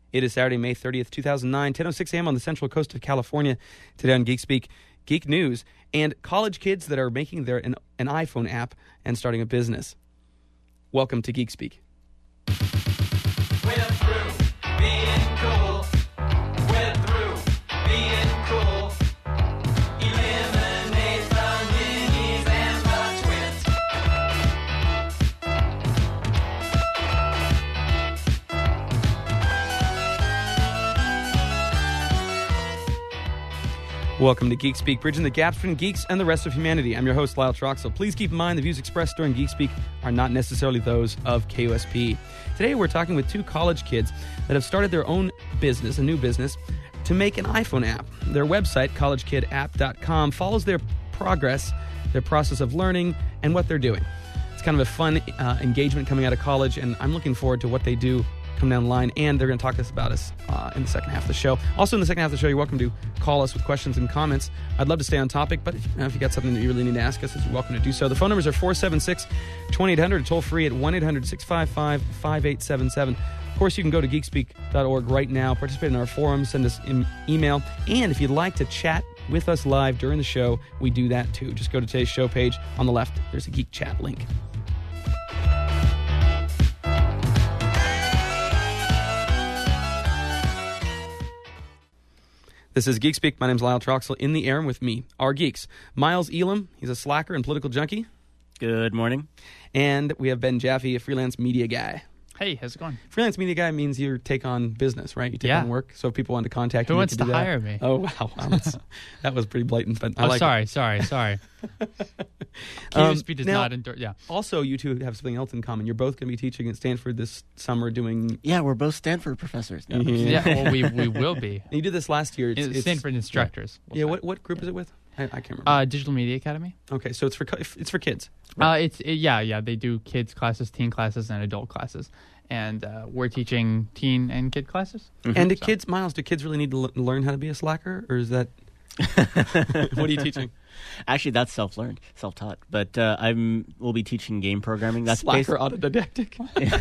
It is Saturday, May 30th, 2009, 10:06 a.m. on the central coast of California. Today on Geek Speak, geek news, and college kids that are making an iPhone app and starting a business. Welcome to Geek Speak. We're through being cool. We're through being cool. Eliminate the minis and the twits. Welcome to Geek Speak, bridging the gaps between geeks and the rest of humanity. I'm your host, Lyle Troxel. Please keep in mind the views expressed during Geek Speak are not necessarily those of KUSP. Today we're talking with two college kids that have started their own business, a new business, to make an iPhone app. Their website, collegekidapp.com, follows their progress, their process of learning, and what they're doing. It's kind of a fun engagement coming out of college, and I'm looking forward to what they do come down the line, and they're going to talk to us about us in the second half of the show. Also in the second half of the show, you're welcome to call us with questions and comments. I'd love to stay on topic, but if you got something that you really need to ask us, you're welcome to do so. The phone numbers are 476-2800, toll free at 1-800-655-5877. Of course, you can go to geekspeak.org right now, participate in our forum, send us an email, and if you'd like to chat with us live during the show, we do that too. Just go to today's show page. On the left, there's a Geek Chat link. This is Geek Speak. My name's Lyle Troxel. In the air with me are geeks. Miles Elam, he's a slacker and political junkie. Good morning. And we have Ben Jaffe, a freelance media guy. Hey, how's it going? Freelance media guy means you take on business, right? You take on work. So if people want to contact you, who wants to hire me? Oh, wow. That was pretty blatant. But sorry. KUSP does not endorse. Yeah. Also, you two have something else in common. You're both going to be teaching at Stanford this summer doing... Yeah, we're both Stanford professors now. Yeah, well, we will be. And you did this last year. It's Stanford instructors. Yeah, what group is it with? I can't remember. Digital Media Academy. Okay, so it's for kids. Right? They do kids classes, teen classes, and adult classes. And we're teaching teen and kid classes. Mm-hmm. And kids, Miles, do kids really need to learn how to be a slacker? Or is that... What are you teaching? Actually, that's self-learned, self-taught. But we'll be teaching game programming. That's slacker autodidactic.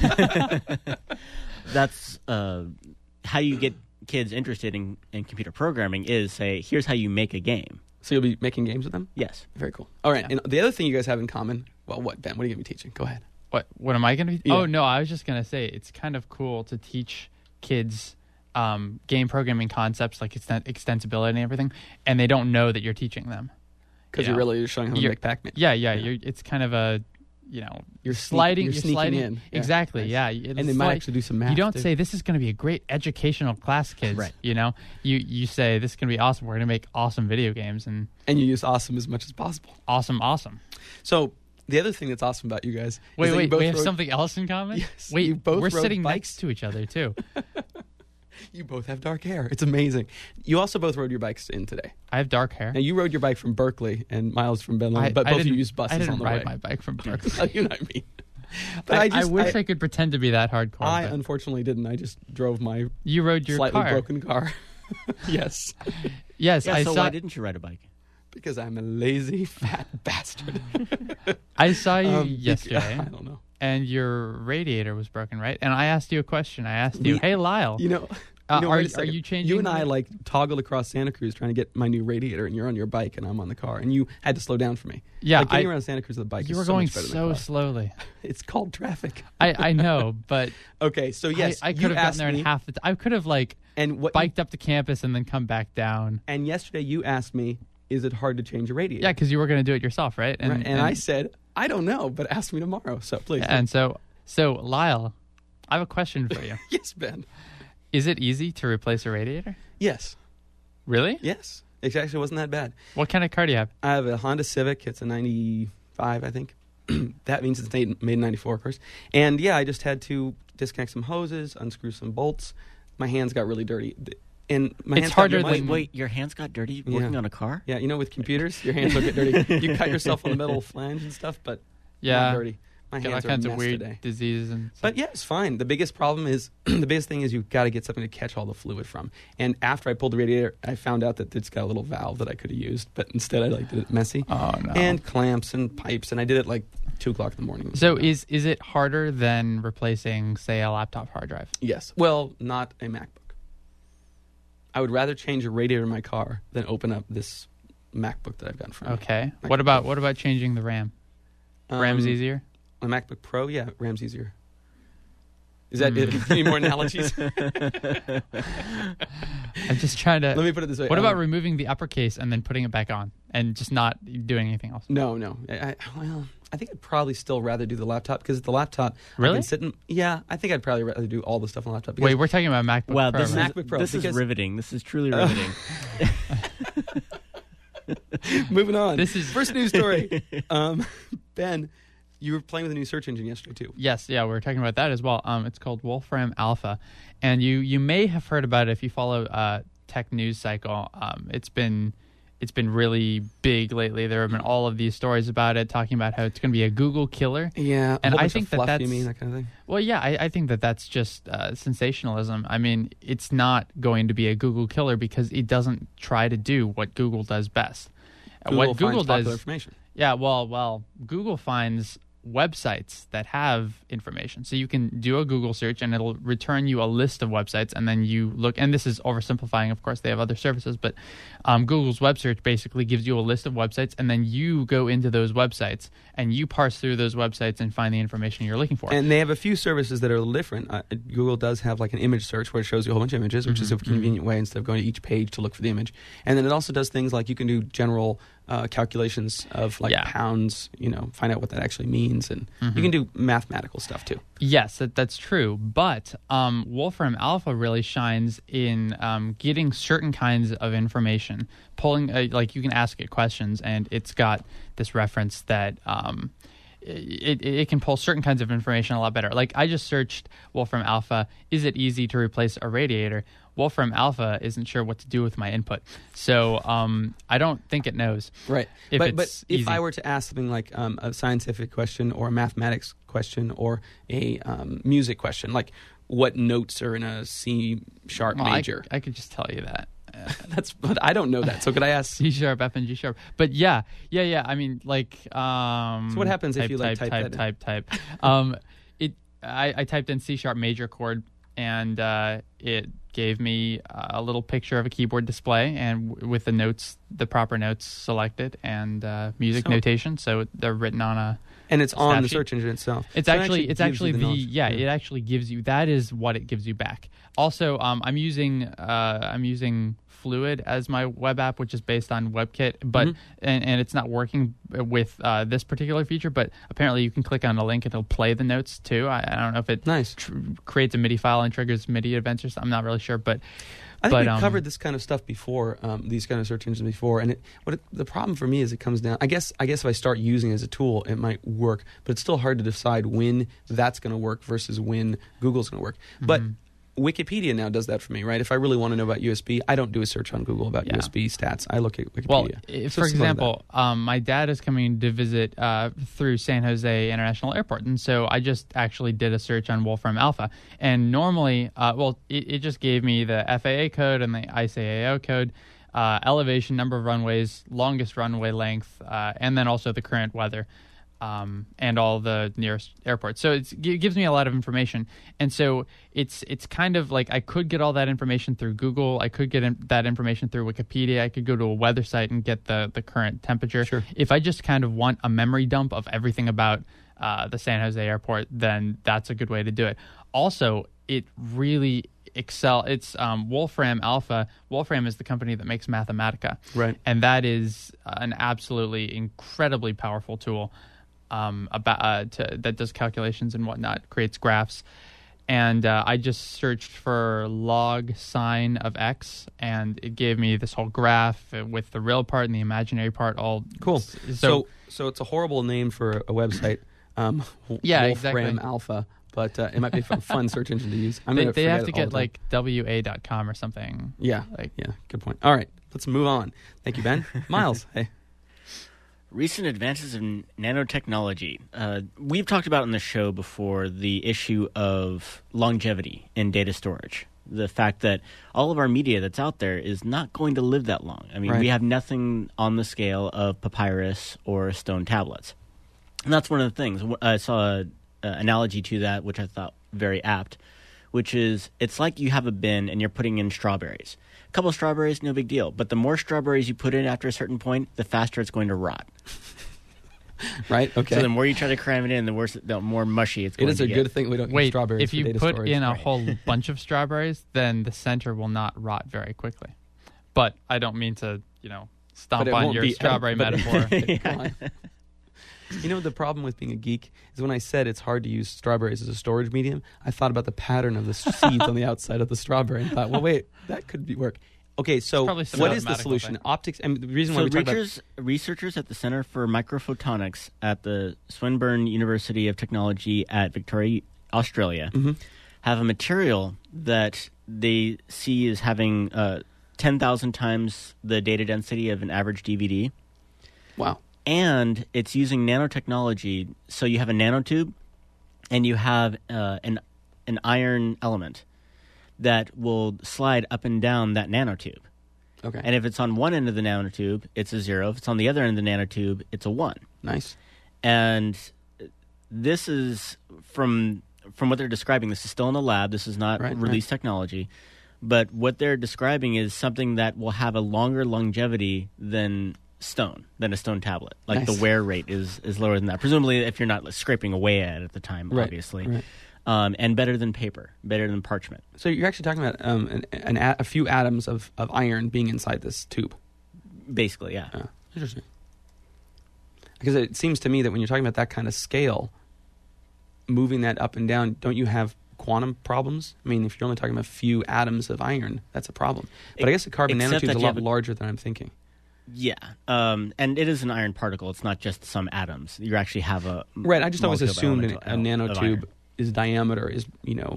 That's how you get kids interested in computer programming is say, here's how you make a game. So you'll be making games with them? Yes. Very cool. All right. Yeah. And the other thing you guys have in common, well, what, Ben? What are you going to be teaching? Go ahead. What am I going to be? Yeah. Oh, no, I was just going to say it's kind of cool to teach kids game programming concepts like extensibility and everything, and they don't know that you're teaching them. Because you're really showing them how to make Pac-Man. Yeah. It's kind of a, you're sliding. You're sliding in. Yeah. Exactly, nice. Yeah. And they might actually do some math. You don't too. say, this is going to be a great educational class, kids. Right. You say, this is going to be awesome. We're going to make awesome video games. And you use awesome as much as possible. Awesome. So... The other thing that's awesome about you guys... Wait, we have something else in common? Yes. Wait, we're sitting next to each other, too. You both have dark hair. It's amazing. You also both rode your bikes in today. I have dark hair. Now, you rode your bike from Berkeley, and Miles from Benlong, but both of you used buses on the way. I didn't ride my bike from Berkeley. You know what I mean. But I wish I could pretend to be that hardcore. I unfortunately didn't. I just drove my You rode your slightly car. broken car. Yes. Yes, yeah, so why didn't you ride a bike? Because I'm a lazy, fat bastard. I saw you yesterday. I don't know. And your radiator was broken, right? And I asked you a question. I asked you, hey, Lyle. Are you changing? You and I toggled across Santa Cruz trying to get my new radiator, and you're on your bike, and I'm on the car, and you had to slow down for me. Yeah, getting around Santa Cruz with a bike. You were so going much better so than slowly. It's called traffic. I know, but okay. So yes, I could have gotten there in half the time. I could have biked up to campus and then come back down. And yesterday you asked me, is it hard to change a radiator? Yeah, because you were going to do it yourself, right? And I said, I don't know, but ask me tomorrow. So please. And so Lyle, I have a question for you. Yes, Ben. Is it easy to replace a radiator? Yes. Really? Yes. It actually wasn't that bad. What kind of car do you have? I have a Honda Civic. It's a 95, I think. That means it's made in 94, of course. And yeah, I just had to disconnect some hoses, unscrew some bolts. My hands got really dirty. And it's harder than... Wait, your hands got dirty working on a car? Yeah, with computers, your hands will get dirty. You cut yourself on the metal flange and stuff, but not dirty. My hands all kinds are a of mess weird today. diseases. But yeah, it's fine. The biggest problem is, the biggest thing is you've got to get something to catch all the fluid from. And after I pulled the radiator, I found out that it's got a little valve that I could have used, but instead I did it messy. Oh, no. And clamps and pipes, and I did it 2 o'clock in the morning. So is it harder than replacing, say, a laptop hard drive? Yes. Well, not a MacBook. I would rather change a radiator in my car than open up this MacBook that I've got in front of me. Okay. MacBook What about changing the RAM? RAM's easier? A MacBook Pro, yeah, RAM's easier. Is that any more analogies? I'm just trying to. Let me put it this way. What about removing the uppercase and then putting it back on and just not doing anything else? No. I think I'd probably still rather do the laptop because the laptop. Really? I can sit in, yeah, I think I'd probably rather do all the stuff on the laptop. Wait, we're talking about MacBook Wow, Pro. this is right? MacBook Pro, this is because- riveting. This is truly riveting. Moving on. This is- first news story. Ben, you were playing with a new search engine yesterday too. Yes, yeah, we're talking about that as well. It's called Wolfram Alpha, and you may have heard about it if you follow Tech News Cycle. It's been really big lately. There have been all of these stories about it, talking about how it's going to be a Google killer. Yeah, And a whole I bunch think of that fluff, that's you mean that kind of thing. Well, yeah, I think that that's just sensationalism. I mean, it's not going to be a Google killer because it doesn't try to do what Google does best. What Google finds popular does, information. yeah, well, Google finds websites that have information. So you can do a Google search and it'll return you a list of websites, and then you look, and this is oversimplifying, of course, they have other services, but Google's web search basically gives you a list of websites, and then you go into those websites and you parse through those websites and find the information you're looking for. And they have a few services that are a little different. Google does have like an image search where it shows you a whole bunch of images, which is a convenient way instead of going to each page to look for the image. And then it also does things like you can do general calculations of like pounds, find out what that actually means. And you can do mathematical stuff too. Yes, that's true. But Wolfram Alpha really shines in getting certain kinds of information, pulling, like you can ask it questions, and it's got this reference that it can pull certain kinds of information a lot better. Like I just searched Wolfram Alpha, is it easy to replace a radiator? Wolfram Alpha isn't sure what to do with my input. So I don't think it knows. Right. If But it's if easy. I were to ask something like a scientific question or a mathematics question or a music question, like what notes are in a C sharp Well, major? I could just tell you that. But I don't know that. So could I ask? C sharp, F, and G sharp. But yeah. I mean, like. So what happens if you, like, type that in? type? I typed in C sharp major chord, and it gave me a little picture of a keyboard display, and with the notes, the proper notes selected, and music So- notation. So they're written on a. And it's on the Snapsheet. search engine itself. It's So it actually gives you the knowledge. it actually gives you, that is what it gives you back. Also, I'm using Fluid as my web app, which is based on WebKit, but and it's not working with this particular feature. But apparently, you can click on a link and it'll play the notes too. I don't know if it Nice. creates a MIDI file and triggers MIDI events or something. I'm not really sure, but I think but, we've covered this kind of stuff before, these kind of search engines before, and the problem for me is it comes down. I guess if I start using it as a tool, it might work, but it's still hard to decide when that's going to work versus when Google's going to work. But Wikipedia now does that for me, right? If I really want to know about USB, I don't do a search on Google about USB stats. I look at Wikipedia. Well, So for it's similar to example, my dad is coming to visit through San Jose International Airport, and so I just actually did a search on Wolfram Alpha. And normally, it just gave me the FAA code and the ICAO code, elevation, number of runways, longest runway length, and then also the current weather. And all the nearest airports. So it gives me a lot of information. And so it's kind of like I could get all that information through Google. I could get that information through Wikipedia. I could go to a weather site and get the current temperature. Sure. If I just kind of want a memory dump of everything about the San Jose airport, then that's a good way to do it. Also, it really it's Wolfram Alpha. Wolfram is the company that makes Mathematica. Right. And that is an absolutely incredibly powerful tool. That does calculations and whatnot, creates graphs, and I just searched for log sine of x, and it gave me this whole graph with the real part and the imaginary part all Cool. So So it's a horrible name for a website. Yeah, Wolfram exactly. Alpha, but it might be a fun search engine to use. I'm they gonna have forget to it all get the time. like wa.com or something. Yeah, like- yeah. Good point. All right, let's move on. Thank you, Ben. Miles, hey. Recent advances in nanotechnology. We've talked about on the show before the issue of longevity in data storage. The fact that all of our media that's out there is not going to live that long. I mean, Right. we have nothing on the scale of papyrus or stone tablets. And that's one of the things. I saw an analogy to that, which I thought very apt, which is it's like you have a bin and you're putting in strawberries. A couple of strawberries, no big deal. But the more strawberries you put in after a certain point, the faster it's going to rot. Right? Okay. So the more you try to cram it in, the more mushy it's going it is to a get. good thing we don't use Wait, strawberries if for you data put storage. in a Right. whole bunch of strawberries, then the center will not rot very quickly. But I don't mean to, stomp But it on won't your be- strawberry but- metaphor. Come on. You know, the problem with being a geek is when I said it's hard to use strawberries as a storage medium, I thought about the pattern of the seeds on the outside of the strawberry and thought, well, wait, that could work. Okay, so probably some what is the mathematical solution? thing. Optics, and the reason why So we talk about... researchers at the Center for Microphotonics at the Swinburne University of Technology at Victoria, Australia, have a material that they see as having 10,000 times the data density of an average DVD. Wow. And it's using nanotechnology. So you have a nanotube and you have an iron element that will slide up and down that nanotube. Okay. And if it's on one end of the nanotube, it's a 0. If it's on the other end of the nanotube, it's a 1. Nice. And this is from what they're describing. This is still in the lab. This is not Right, released technology. But what they're describing is something that will have a longer longevity than a stone tablet. Like Nice. the wear rate is lower than that. Presumably if you're not scraping away at it at the time, Right, obviously. right. And better than paper, better than parchment. So you're actually talking about a few atoms of iron being inside this tube. Basically, yeah. Interesting. Because it seems to me that when you're talking about that kind of scale, moving that up and down, don't you have quantum problems? I mean, if you're only talking about a few atoms of iron, that's a problem. But I guess a carbon Except nanotube that is a you lot have larger than I'm thinking. Yeah, and it is an iron particle. It's not just some atoms. You actually have a Right, I just always molecule of assumed a element of nanotube iron. is diameter is,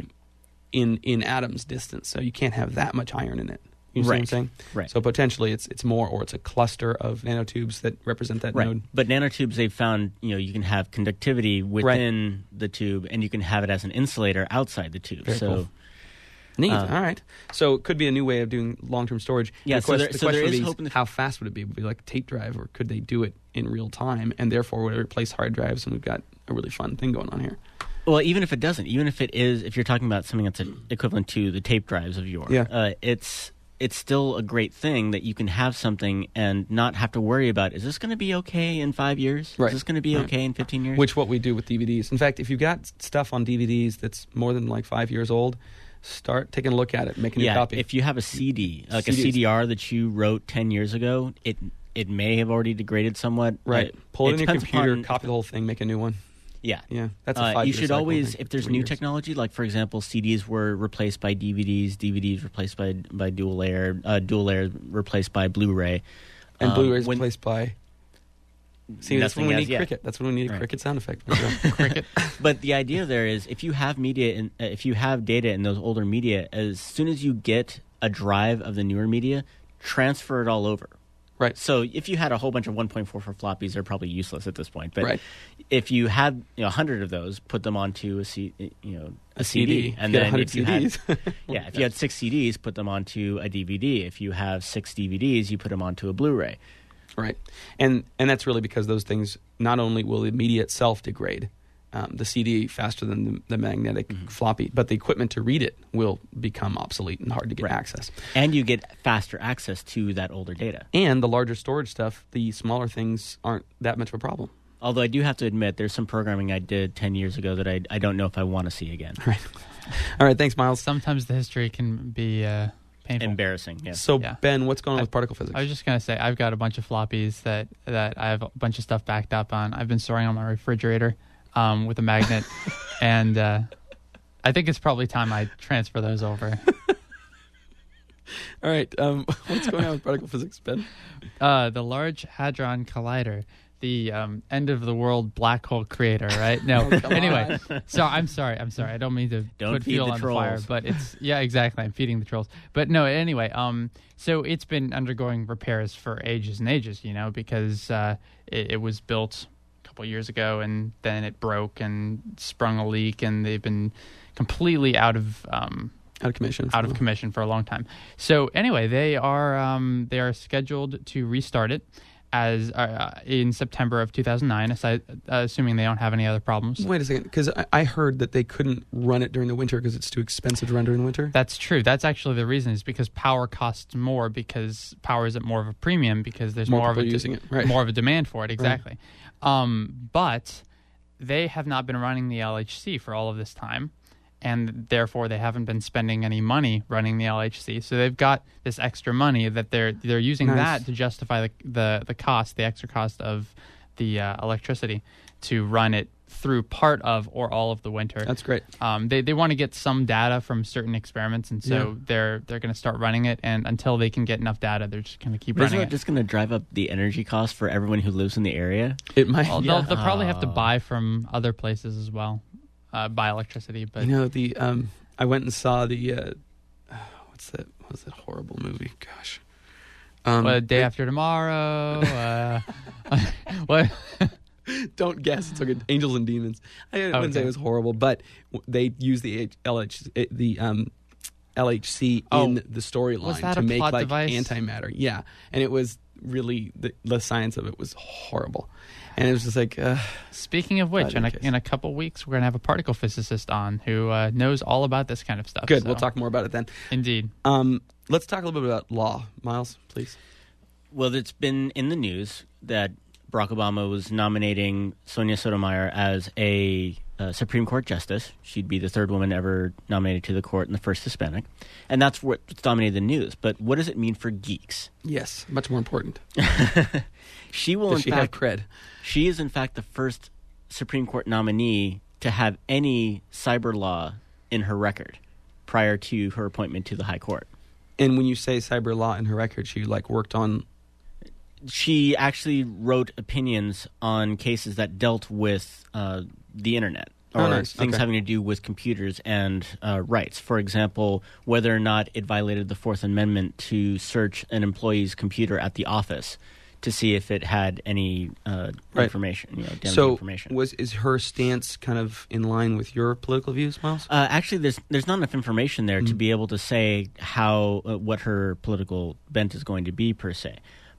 in atoms distance, so you can't have that much iron in it. You see what I'm Right, saying? right. So potentially it's more, or it's a cluster of nanotubes that represent that Right, node. but nanotubes they've found you can have conductivity within the tube, and you can have it as an insulator outside the tube. Very so. cool. Neat. All right. So it could be a new way of doing long-term storage. Yeah, And of so course, there- the so question there would is be hope in the how fast would it be? Would it be like a tape drive, or could they do it in real time? And therefore, would it replace hard drives? And we've got a really fun thing going on here. Well, even if it doesn't, even if it is, if you're talking about something that's equivalent to the tape drives of yours, Yeah. it's still a great thing that you can have something and not have to worry about, is this going to be okay in 5 years? Right. Is this going to be Right. okay in 15 years? Which what we do with DVDs. In fact, if you've got stuff on DVDs that's more than like 5 years old, start taking a look at it, make a new yeah, copy. if you have a CD, like a CDs. CDR that you wrote 10 years ago, it may have already degraded somewhat. right. Pull it in your depends computer, upon- copy the whole thing, make a new one. Yeah. Yeah, that's a 5-year you should cycle, I always, think, if there's 3 new years. technology, like for example, CDs were replaced by DVDs, DVDs replaced by dual layer replaced by Blu-ray, And Blu-ray's when- replaced by... See, that's when nothing we as need yet. cricket. That's when we need a Right. cricket sound effect. Cricket. But the idea there is, if you have media, if you have data in those older media, as soon as you get a drive of the newer media, transfer it all over. Right. So if you had a whole bunch of 1.44 floppies, they're probably useless at this point. But Right. if you had 100 of those, put them onto a CD, CD. and Get then 100 if you had, CDs. if you had 6 CDs, put them onto a DVD. If you have 6 DVDs, you put them onto a Blu-ray. Right, and that's really because those things, not only will the media itself degrade, the CD faster than the magnetic floppy, but the equipment to read it will become obsolete and hard to get Right. access. And you get faster access to that older data. And the larger storage stuff, the smaller things aren't that much of a problem. Although I do have to admit, there's some programming I did 10 years ago that I don't know if I want to see again. Right. All right, thanks, Miles. Sometimes the history can be painful. Embarrassing, yes. So, Yeah. Ben, what's going on with particle physics? I was just going to say, I've got a bunch of floppies that I have a bunch of stuff backed up on. I've been storing on my refrigerator with a magnet, and I think it's probably time I transfer those over. All right, what's going on with particle physics, Ben? The Large Hadron Collider, the end-of-the-world black hole creator, right? No, anyway, so I'm sorry. I don't mean to Don't put feed fuel the on the fire, trolls. but it's, yeah, exactly. I'm feeding the trolls. But no, anyway, so it's been undergoing repairs for ages and ages, because it was built a couple years ago, and then it broke and sprung a leak, and they've been completely out of commission. for a long time. So anyway, they are scheduled to restart it, as in September of 2009, assuming they don't have any other problems. Wait a second, because I heard that they couldn't run it during the winter because it's too expensive to run during the winter. That's true. That's actually the reason, is because power costs more, because power is at more of a premium because there's more of people using it, right? more of a demand for it. Exactly. But they have not been running the LHC for all of this time, and therefore they haven't been spending any money running the LHC. So they've got this extra money that they're using that to justify the cost, the extra cost of the electricity to run it through part of or all of the winter. That's great. They want to get some data from certain experiments, and so they're going to start running it. And until they can get enough data, they're just going to keep running Isn't it. it just going to drive up the energy cost for everyone who lives in the area? It might. Well, they'll probably have to buy from other places as well, buy electricity. But the I went and saw the what's that horrible movie? Gosh. Day After Tomorrow. What? Don't guess. It's okay. Angels and Demons. I wouldn't say it was horrible, but they used the LHC in the storyline to make plot like device? antimatter. Yeah, and it was really the science of it was horrible, and it was just like. Speaking of which, in a couple weeks, we're gonna have a particle physicist on who knows all about this kind of stuff. Good. So. We'll talk more about it then. Indeed. Let's talk a little bit about law, Miles, please. Well, it's been in the news that Barack Obama was nominating Sonia Sotomayor as a Supreme Court justice. She'd be the third woman ever nominated to the court and the first Hispanic. And that's what's dominated the news. But what does it mean for geeks? Yes, much more important. She will, Does she have cred? She is, in fact, the first Supreme Court nominee to have any cyber law in her record prior to her appointment to the High Court. And when you say cyber law in her record, she worked on. She actually wrote opinions on cases that dealt with the internet or things having to do with computers and rights. For example, whether or not it violated the Fourth Amendment to search an employee's computer at the office to see if it had any information, damaging information. Is her stance kind of in line with your political views, Miles? Actually, there's not enough information there to be able to say how what her political bent is going to be per se.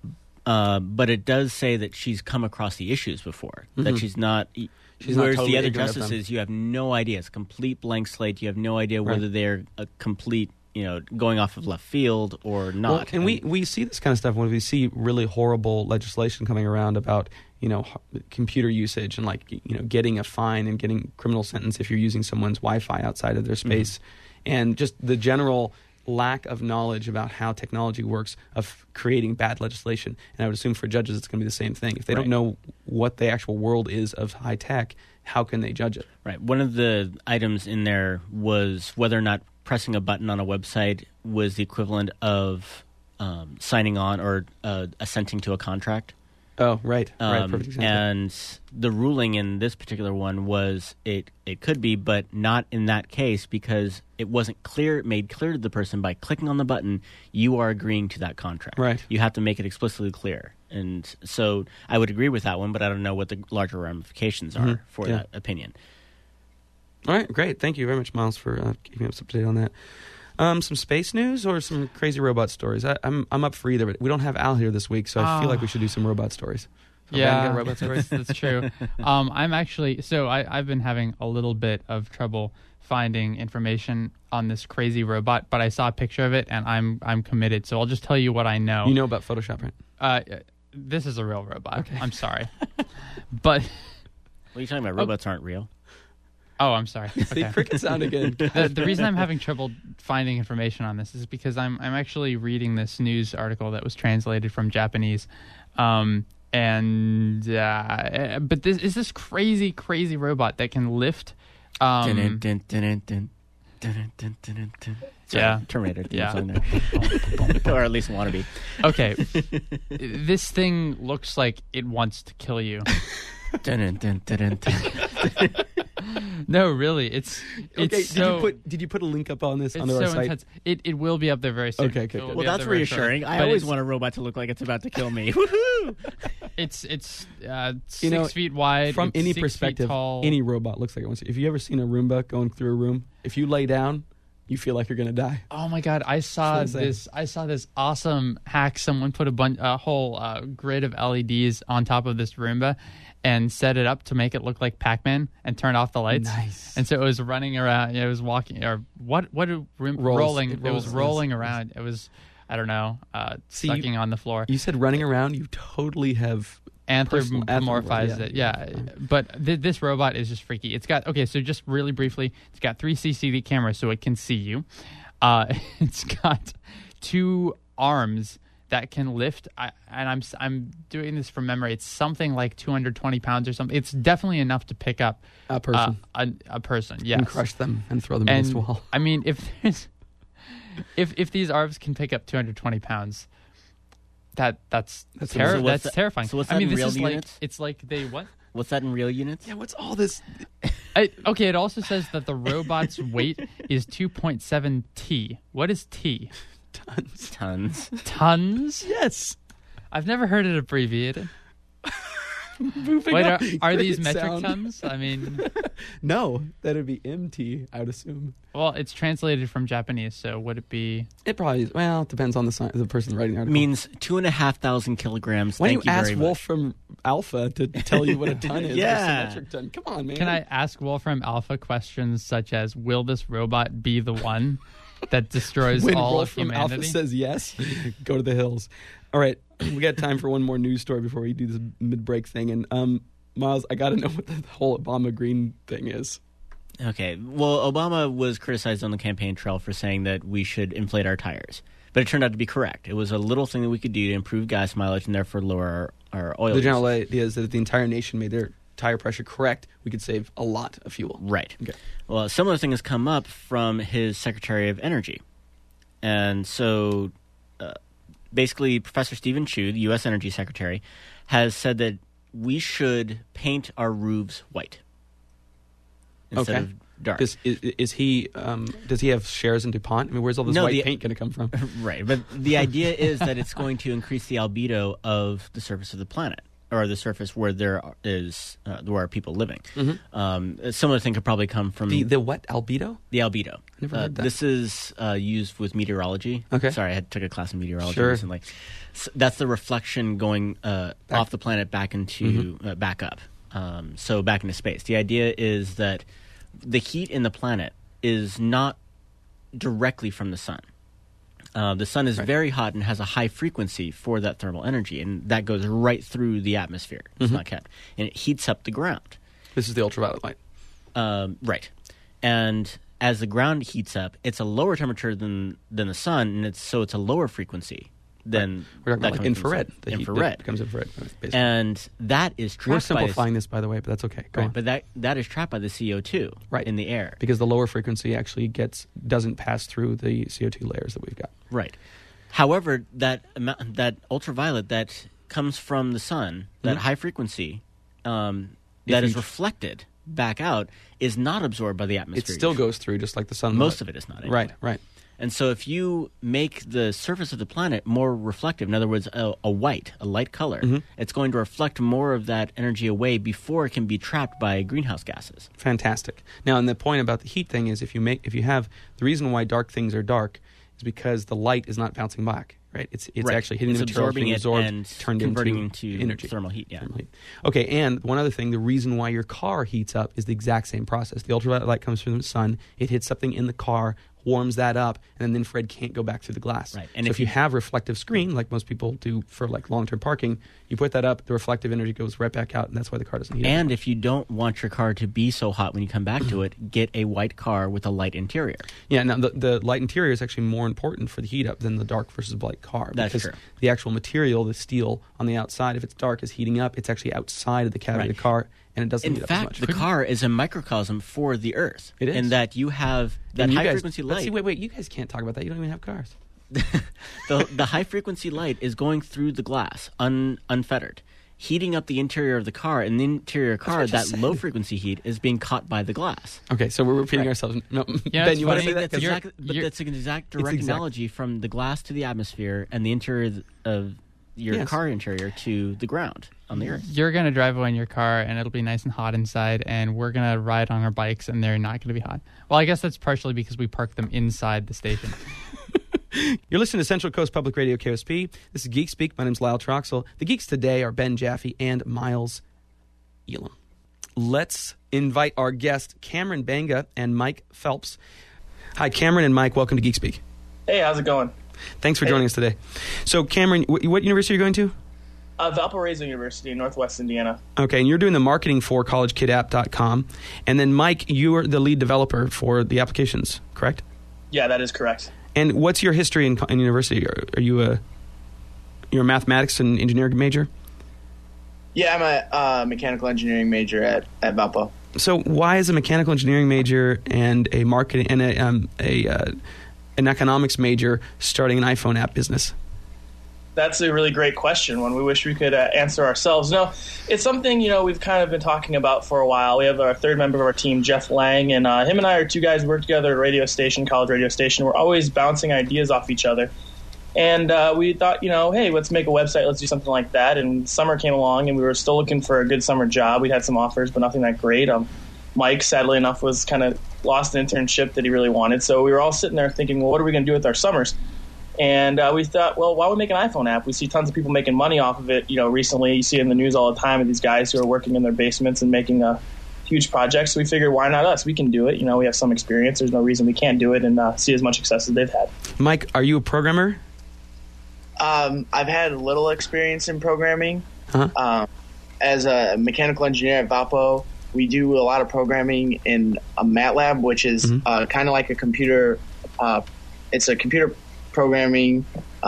But it does say that she's come across the issues before. That she's not. Whereas totally the other ignorant of them. justices, you have no idea. It's a complete blank slate. You have no idea whether they're a complete, going off of left field or not. Well, and we see this kind of stuff when we see really horrible legislation coming around about computer usage and getting a fine and getting criminal sentence if you're using someone's Wi-Fi outside of their space, and just the general lack of knowledge about how technology works of creating bad legislation. And I would assume for judges it's going to be the same thing. If they don't know what the actual world is of high tech, how can they judge it? Right. One of the items in there was whether or not pressing a button on a website was the equivalent of signing on or assenting to a contract. Oh, right. Perfect example. And the ruling in this particular one was it could be, but not in that case because it wasn't made clear to the person by clicking on the button, you are agreeing to that contract. Right. You have to make it explicitly clear. And so I would agree with that one, but I don't know what the larger ramifications are for that opinion. All right, great. Thank you very much, Miles, for keeping us up to date on that. Some space news or some crazy robot stories? I'm up for either, but we don't have Al here this week, so I feel like we should do some robot stories. So Yeah, get robot stories. that's true. I'm actually I've been having a little bit of trouble finding information on this crazy robot, but I saw a picture of it and I'm committed. So I'll just tell you what I know. You know about Photoshop, right? This is a real robot. Okay. I'm sorry, but What are you talking about? Robots aren't real. oh, I'm sorry. See, Okay. cricket sound again. The reason I'm having trouble finding information on this is because I'm actually reading this news article that was translated from Japanese, but this is this crazy robot that can lift. Dun, dun, dun, dun, dun, dun, dun, dun, dun. Sorry, Yeah. Terminator theme Yeah. song there. Or at least wannabe. Okay, this thing looks like it wants to kill you. Dun, dun, dun, dun, dun. No, really, it's Okay, so. did you put a link up on this on It's our so site? intense. It will be up there very soon. Okay, good, It will good. be Well, up that's there very shortly. reassuring. I But always it's- want a robot to look like it's about to kill me. Woohoo! It's 6 You know, feet wide. From it's any 6 feet perspective, tall. any robot looks like it wants to. If you ever seen a Roomba going through a room, if you lay down, you feel like you're going to die. Oh my God! I saw That's what I'm this. I saw this awesome hack. Someone put a whole grid of LEDs on top of this Roomba, and set it up to make it look like Pac-Man, and turn off the lights. Nice. And so it was running around. It was walking, or rolling. It was rolling around. It was, I don't know, sucking on the floor. You said running around. You totally have Anthropomorphized yeah. it, yeah. But this robot is just freaky. It's got so just really briefly, it's got 3 CCD cameras so it can see you. It's got 2 arms that can lift, and I'm doing this from memory. It's something like 220 pounds or something. It's definitely enough to pick up a person, a person, yes, and crush them and throw them against the wall. I mean, if these arms can pick up 220 pounds. That's terrifying. So what's that I mean, in this real is units? like it's like they what? What's that in real units? Yeah, what's all this? Okay, it also says that the robot's weight is 2.7 T. What is T? Tons. Tons? Yes. I've never heard it abbreviated. Moving Wait, on. are these Great metric sound. tons? I mean, No, that'd be MT, I would assume. well, it's translated from Japanese, so would it be? It probably is. Well, it depends on the person writing the article. Means 2,500 kilograms. Why don't Thank you ask very much. Wolfram Alpha to tell you what a ton is? Yeah. versus a metric ton. Come on, man. Can I ask Wolfram Alpha questions such as, will this robot be the one that destroys When all of Wolfram humanity? Alpha says yes, go to the hills. All right, we got time for one more news story before we do this mid-break thing. And Miles, I got to know what the whole Obama green thing is. Okay. Well, Obama was criticized on the campaign trail for saying that we should inflate our tires. But it turned out to be correct. It was a little thing that we could do to improve gas mileage and therefore lower our oil The use. general idea is that if the entire nation made their tire pressure correct, we could save a lot of fuel. Right. Okay. Well, a similar thing has come up from his Secretary of Energy. And so basically Professor Stephen Chu, the U.S. Energy Secretary, has said that we should paint our roofs white instead Okay. of dark. Is he? Does he have shares in DuPont? I mean, where's all this No, white the- paint going to come from? Right, but the idea is that it's going to increase the albedo of the surface of the planet, or the surface where there are people living. A similar thing could probably come from The what albedo? the albedo. Never heard that. This is used with meteorology. Okay. Sorry, I took a class in meteorology Sure. recently. So that's the reflection going off the planet back into back up. So back into space. The idea is that the heat in the planet is not directly from the sun. The sun is very hot and has a high frequency for that thermal energy, and that goes right through the atmosphere. It's not kept, and it heats up the ground. This is the ultraviolet light. Right, and as the ground heats up, it's a lower temperature than the sun, and it's a lower frequency than We're talking that about like coming from the infrared. sun. The heat Infrared becomes infrared. Basically. and that is We're trapped by simplifying this, by the way, but that's okay. Go right, on. but that is trapped by the CO2 Right. in the air. Because the lower frequency actually doesn't pass through the CO2 layers that we've got. Right. However, that ultraviolet that comes from the sun, that high frequency, that is you- reflected back out, is not absorbed by the It atmosphere. still usually. goes through just like the sun. Most of it is not. Anyway. Right, right. And so if you make the surface of the planet more reflective, in other words, a light color, it's going to reflect more of that energy away before it can be trapped by greenhouse gases. Fantastic. Now, and the point about the heat thing is if you have the reason why dark things are dark is because the light is not bouncing back, right? It's Right. actually hitting It's the material, absorbing being it absorbed, and turned converting into into energy. thermal heat, yeah. Thermal heat. Okay, and one other thing, the reason why your car heats up is the exact same process. The ultraviolet light comes from the sun, it hits something in the car, warms that up, and then the infrared can't go back through the glass. Right. And So if if you you- have reflective screen, like most people do for like long-term parking, you put that up, the reflective energy goes right back out, and that's why the car doesn't heat up. And if you don't want your car to be so hot when you come back to it, get a white car with a light interior. Yeah, now the light interior is actually more important for the heat up than the dark versus light car. That's because true. the actual material, the steel on the outside, if it's dark, is heating up. It's actually outside of the cavity Right. of the car, and it doesn't In heat up fact, as much. the car is a microcosm for the Earth. It is. In that you have that And you high guys- frequency but light. See, wait, you guys can't talk about that. You don't even have cars. The high frequency light is going through the glass unfettered, heating up the interior of the car, and the interior car, what I that just low said. frequency heat is being caught by the glass. Okay, so we're repeating Right. ourselves. No, Yeah, Ben, it's you want to funny. say that? That's 'Cause exact, but you're- that's an exact It's direct exact. analogy from the glass to the atmosphere and the interior of your Yes. car interior to the ground. on the earth. You're going to drive away in your car, and it'll be nice and hot inside, and we're going to ride on our bikes, and they're not going to be hot. Well, I guess that's partially because we park them inside the station. You're listening to Central Coast Public Radio, KOSP. This is Geek Speak. My name's Lyle Troxel. The geeks today are Ben Jaffe and Miles Elam. Let's invite our guests, Cameron Banga and Mike Phelps. Hi, Cameron and Mike. Welcome to Geek Speak. Hey, how's it going? Thanks for joining us today. So, Cameron, what university are you going to? Valparaiso University in Northwest Indiana. Okay, and you're doing the marketing for collegekidapp.com. And then, Mike, you are the lead developer for the applications, correct? Yeah, that is correct. And what's your history in university? Are you you're a mathematics and engineering major? Yeah, I'm a mechanical engineering major at Valpo. So why is a mechanical engineering major and a marketing and an economics major starting an iPhone app business? That's a really great question, one we wish we could answer ourselves. No, it's something, we've kind of been talking about for a while. We have our third member of our team, Jeff Lang, and him and I are two guys who work together at a radio station, college radio station. We're always bouncing ideas off each other. And we thought, hey, let's make a website, let's do something like that. And summer came along, and we were still looking for a good summer job. We'd had some offers, but nothing that great. Mike, sadly enough, was kind of lost an internship that he really wanted. So we were all sitting there thinking, well, what are we going to do with our summers? And we thought, well, why would we make an iPhone app? We see tons of people making money off of it. Recently, you see in the news all the time of these guys who are working in their basements and making huge projects. So we figured, why not us? We can do it. We have some experience. There's no reason we can't do it and see as much success as they've had. Mike, are you a programmer? I've had a little experience in programming. Uh-huh. As a mechanical engineer at Valpo, we do a lot of programming in a MATLAB, which is kind of like a computer. It's a computer programming,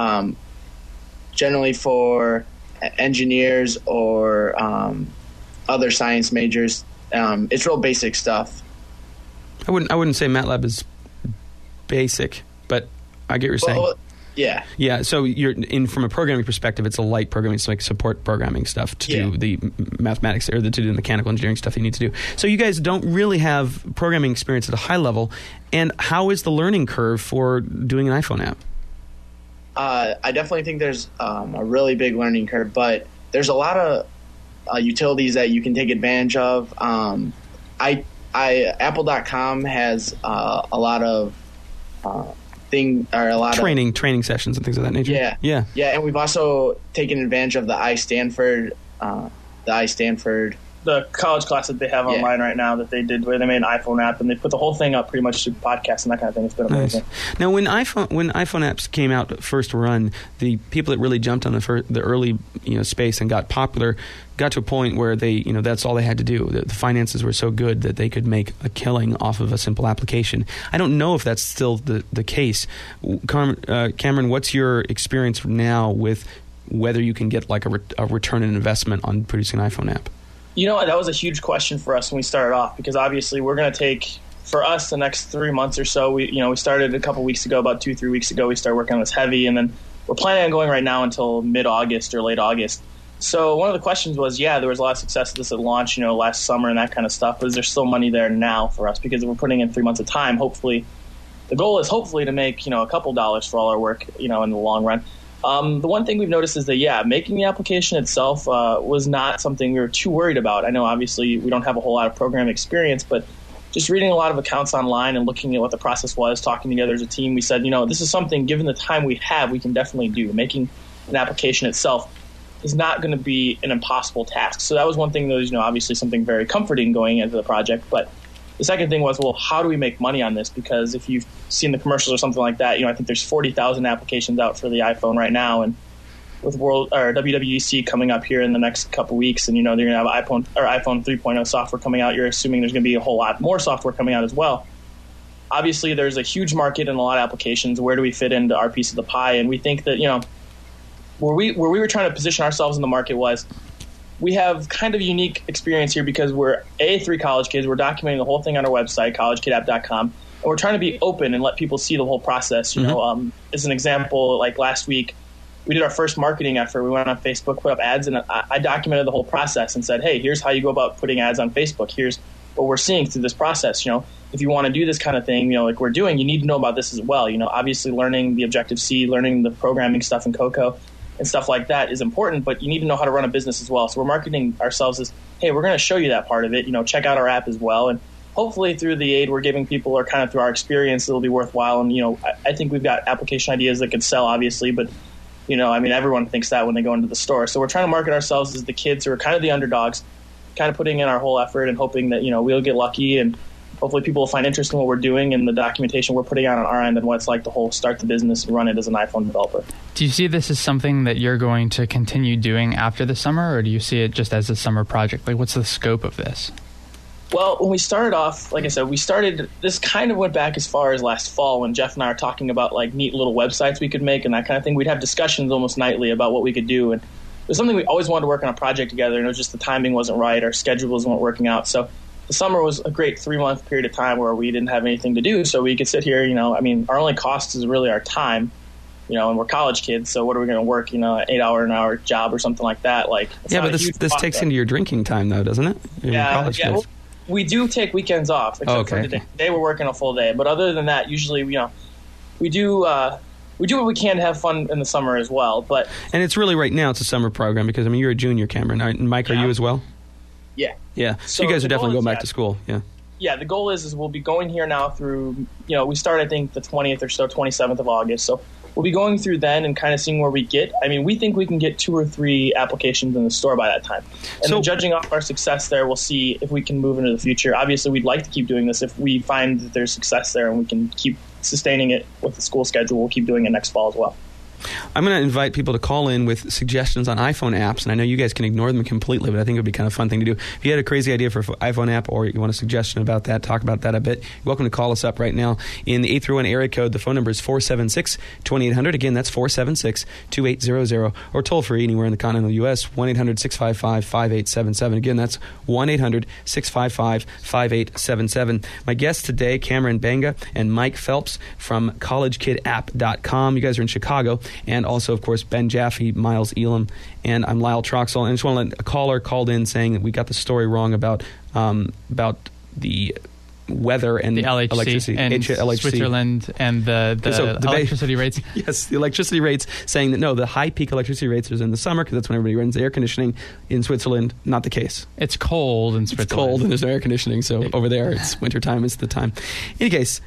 generally for engineers or other science majors. It's real basic stuff. I wouldn't say MATLAB is basic, but I get what you're saying. Well, yeah. Yeah, so you're from a programming perspective, it's a light programming, it's like support programming stuff to do the mathematics or to do the mechanical engineering stuff you need to do. So you guys don't really have programming experience at a high level. And how is the learning curve for doing an iPhone app? I definitely think there's a really big learning curve, but there's a lot of utilities that you can take advantage of. Apple.com has a lot of training sessions and things of that nature. Yeah, and we've also taken advantage of the iStanford. The college class that they have online right now that they did, where they made an iPhone app and they put the whole thing up pretty much through podcasts and that kind of thing. It's been amazing. Nice. Now, when iPhone apps came out first run, the people that really jumped on the early space and got popular got to a point where they that's all they had to do. The finances were so good that they could make a killing off of a simple application. I don't know if that's still the case. Cameron, what's your experience now with whether you can get like a return on investment on producing an iPhone app? That was a huge question for us when we started off, because obviously we're going to take, for us, the next 3 months or so. We started a couple weeks ago, about 2-3 weeks ago. We started working on this heavy, and then we're planning on going right now until mid-August or late August. So one of the questions was, there was a lot of success with this at launch, last summer and that kind of stuff. But is there still money there now for us? Because if we're putting in 3 months of time, hopefully, the goal is to make, a couple dollars for all our work, in the long run. The one thing we've noticed is that, making the application itself was not something we were too worried about. I know, obviously, we don't have a whole lot of program experience, but just reading a lot of accounts online and looking at what the process was, talking together as a team, we said, this is something, given the time we have, we can definitely do. Making an application itself is not going to be an impossible task. So that was one thing that was, obviously something very comforting going into the project. But the second thing was, well, how do we make money on this? Because if you've seen the commercials or something like that, I think there's 40,000 applications out for the iPhone right now, and with WWDC coming up here in the next couple weeks, and they're going to have iPhone 3.0 software coming out. You're assuming there's going to be a whole lot more software coming out as well. Obviously, there's a huge market and a lot of applications. Where do we fit into our piece of the pie? And we think that where we were trying to position ourselves in the market was, we have kind of a unique experience here because we're 3 college kids. We're documenting the whole thing on our website, collegekidapp.com, and we're trying to be open and let people see the whole process. As an example, like last week, we did our first marketing effort. We went on Facebook, put up ads, and I documented the whole process and said, hey, here's how you go about putting ads on Facebook. Here's what we're seeing through this process. If you want to do this kind of thing, like we're doing, you need to know about this as well. Obviously learning the Objective-C, learning the programming stuff in Cocoa. and stuff like that is important, but you need to know how to run a business as well. So we're marketing ourselves as, hey, we're going to show you that part of it. Check out our app as well. And hopefully through the aid we're giving people, or kind of through our experience, it'll be worthwhile. And, I think we've got application ideas that could sell, obviously, but, everyone thinks that when they go into the store. So we're trying to market ourselves as the kids who are kind of the underdogs, kind of putting in our whole effort and hoping that, we'll get lucky, and hopefully people will find interest in what we're doing and the documentation we're putting out on our end and what it's like to start the business and run it as an iPhone developer. Do you see this as something that you're going to continue doing after the summer, or do you see it just as a summer project? Like, what's the scope of this? Well, when we started off, like I said, this kind of went back as far as last fall when Jeff and I were talking about like neat little websites we could make and that kind of thing. We'd have discussions almost nightly about what we could do. And it was something we always wanted to work on a project together, and it was just the timing wasn't right. Our schedules weren't working out. So the summer was a great 3-month period of time where we didn't have anything to do. So we could sit here, our only cost is really our time, and we're college kids. So what are we going to work, an 8-hour job or something like that? Like, but this takes into your drinking time though, doesn't it? College kids. Well, we do take weekends off, except for today. Today we're working a full day. But other than that, usually, we do what we can to have fun in the summer as well. And it's really right now it's a summer program because you're a junior, Cameron. And Mike, are you as well? Yeah. Yeah. So you guys are definitely going back to school. Yeah. Yeah. The goal is we'll be going here now through. We start I think the 20th or so, 27th of August. So we'll be going through then and kind of seeing where we get. We think we can get 2 or 3 applications in the store by that time. And then judging off our success there, we'll see if we can move into the future. Obviously, we'd like to keep doing this. If we find that there's success there and we can keep sustaining it with the school schedule, we'll keep doing it next fall as well. I'm going to invite people to call in with suggestions on iPhone apps, and I know you guys can ignore them completely, but I think it would be kind of a fun thing to do. If you had a crazy idea for an iPhone app or you want a suggestion about that, talk about that a bit, you're welcome to call us up right now. In the 831 area code, the phone number is 476-2800. Again, that's 476-2800, or toll free anywhere in the continental U.S., 1-800-655-5877. Again, that's 1-800-655-5877. My guests today, Cameron Banga and Mike Phelps from collegekidapp.com. You guys are in Chicago. And also, of course, Ben Jaffe, Miles Elam, and I'm Lyle Troxell. And I just want to let a caller called in saying that we got the story wrong about the weather and the LHC electricity and LHC. Switzerland and the electricity rates. Yes, the electricity rates, saying that no, the high peak electricity rates is in the summer because that's when everybody runs air conditioning. In Switzerland, not the case. It's cold in Switzerland. It's cold and there's no air conditioning, so over there it's wintertime is the time. In any case,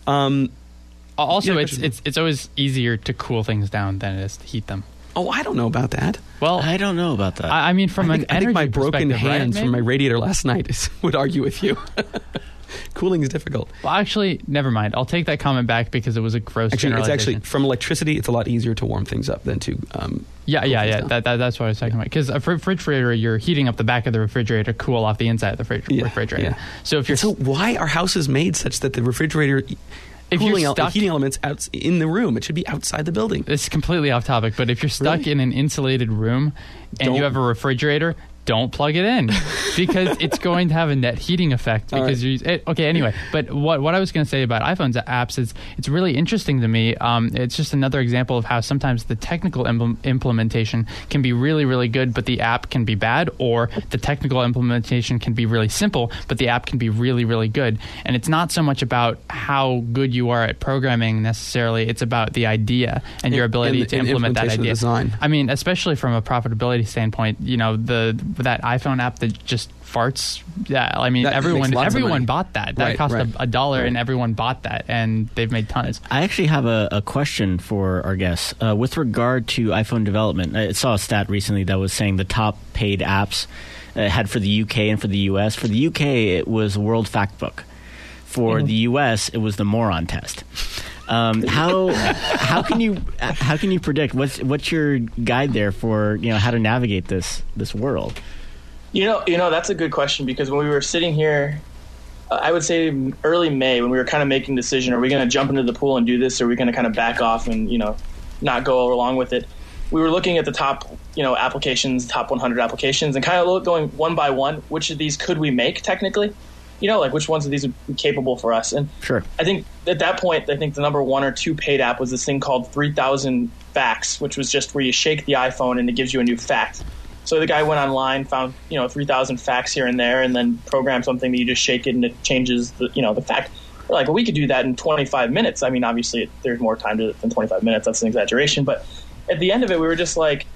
also, it's always easier to cool things down than it is to heat them. Oh, I don't know about that. Well, I don't know about that. I mean, from an energy I think my broken perspective, hands right, from my radiator last night would argue with you. Cooling is difficult. Well, actually, never mind. I'll take that comment back because it was a gross generalization. It's actually, from electricity, it's a lot easier to warm things up than to Yeah. That's what I was talking about. Because a refrigerator, you're heating up the back of the refrigerator to cool off the inside of the refrigerator. Yeah. So why are houses made such that the refrigerator... heating elements out in the room? It should be outside the building. It's completely off topic, but if you're stuck in an insulated room and you have a refrigerator, don't plug it in because it's going to have a net heating effect. Because anyway. But what I was going to say about iPhone's apps is it's really interesting to me. It's just another example of how sometimes the technical implementation can be really, really good, but the app can be bad, or the technical implementation can be really simple, but the app can be really, really good. And it's not so much about how good you are at programming necessarily. It's about the idea and your ability to implement that idea. Design. I mean, especially from a profitability standpoint, that iPhone app that just farts. Yeah, I mean, everyone bought that. That cost $1, and everyone bought that, and they've made tons. I actually have a question for our guests with regard to iPhone development. I saw a stat recently that was saying the top paid apps had for the UK and for the US. For the UK, it was World Factbook. For the US, it was the Moron Test. How can you predict what's your guide there for how to navigate this world? That's a good question, because when we were sitting here, I would say early May, when we were kind of making a decision, are we going to jump into the pool and do this, or are we going to kind of back off and not go along with it? We were looking at the top applications, top 100 applications, and kind of going one by one, which of these could we make technically? Which ones of these would be capable for us? And sure. I think at that point, the number 1 or 2 paid app was this thing called 3000 Facts, which was just where you shake the iPhone and it gives you a new fact. So the guy went online, found 3,000 facts here and there, and then programmed something that you just shake it and it changes the fact. We're like, well, we could do that in 25 minutes. I mean, obviously there's more time to it than 25 minutes. That's an exaggeration, but at the end of it, we were just like,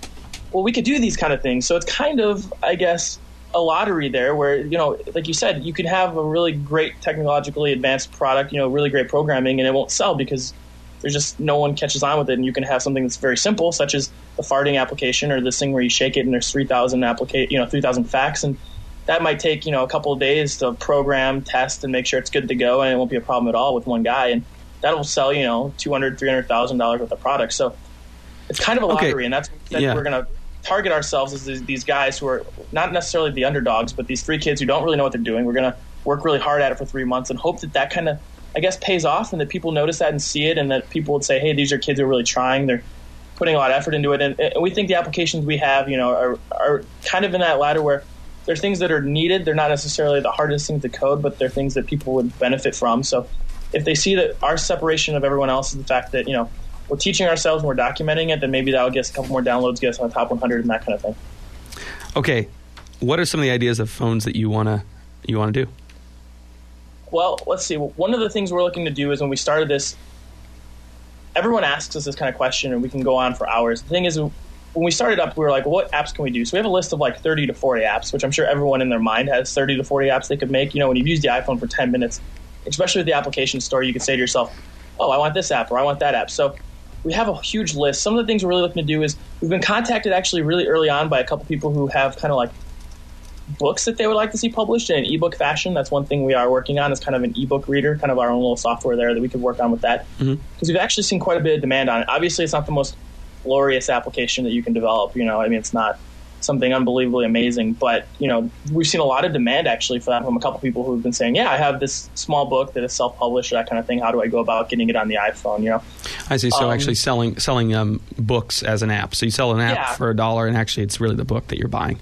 well, we could do these kind of things. So it's kind of, I guess, a lottery there where, you know, like you said, you can have a really great technologically advanced product, you know, really great programming, and it won't sell because there's just no one catches on with it. And you can have something that's very simple, such as the farting application or this thing where you shake it and there's 3,000 3,000 facts. And that might take, you know, a couple of days to program, test, and make sure it's good to go. And it won't be a problem at all with one guy. And that'll sell, you know, $200,000, $300,000 worth of product. So it's kind of a lottery. And that's what we're going to target ourselves as these guys who are not necessarily the underdogs, but these 3 kids who don't really know what they're doing. We're going to work really hard at it for 3 months and hope that that kind of, I guess, pays off and that people notice that and see it, and that people would say, hey, these are kids who are really trying. They're putting a lot of effort into it. And we think the applications we have, you know, are kind of in that ladder where there's things that are needed. They're not necessarily the hardest things to code, but they're things that people would benefit from. So if they see that our separation of everyone else is the fact that, you know, we're teaching ourselves and we're documenting it, then maybe that'll get us a couple more downloads, get us on the top 100 and that kind of thing. Okay. What are some of the ideas of phones that you want to do? Well, let's see. One of the things we're looking to do is when we started this, everyone asks us this kind of question, and we can go on for hours. The thing is, when we started up, we were like, well, what apps can we do? So we have a list of like 30 to 40 apps, which I'm sure everyone in their mind has 30 to 40 apps they could make. You know, when you've used the iPhone for 10 minutes, especially with the application store, you can say to yourself, oh, I want this app or I want that app. So we have a huge list. Some of the things we're really looking to do is we've been contacted actually really early on by a couple people who have kind of like books that they would like to see published in an ebook fashion. That's one thing we are working on, is kind of an ebook reader, kind of our own little software there that we could work on with that. Because we've actually seen quite a bit of demand on it. Obviously, it's not the most glorious application that you can develop. You know, I mean, it's not something unbelievably amazing, but, you know, we've seen a lot of demand actually for that from a couple people who have been saying, yeah, I have this small book that is self-published, that kind of thing. How do I go about getting it on the iPhone, you know? I see. So actually selling books as an app. So you sell an app for $1, and actually it's really the book that you're been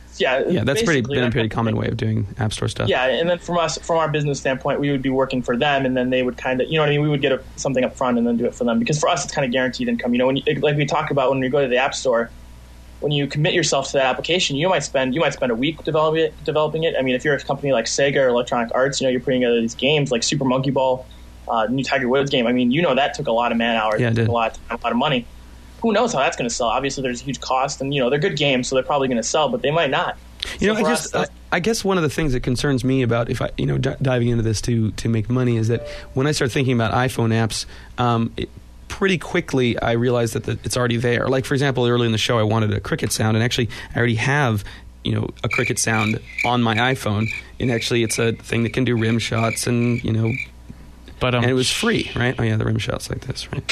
a pretty common way of doing App Store stuff. Yeah, and then from our business standpoint, we would be working for them, and then they would kind of, you know what I mean, we would get something up front and then do it for them, because for us it's kind of guaranteed income. You know, when like we talked about when you go to the App Store, when you commit yourself to that application, you might spend a week developing it. I mean, if you're a company like Sega or Electronic Arts, you know, you're putting together these games like Super Monkey Ball, new Tiger Woods game. I mean, you know, that took a lot of man hours, took a lot of time, a lot of money. Who knows how that's going to sell? Obviously, there's a huge cost, and, you know, they're good games, so they're probably going to sell, but they might not. You know, I guess one of the things that concerns me about diving into this to make money is that when I start thinking about iPhone apps, pretty quickly I realized that it's already there. Like, for example, early in the show, I wanted a cricket sound, and actually I already have, you know, a cricket sound on my iPhone, and actually it's a thing that can do rim shots, and, you know, and it was free, right? Oh yeah, the rim shots like this, right?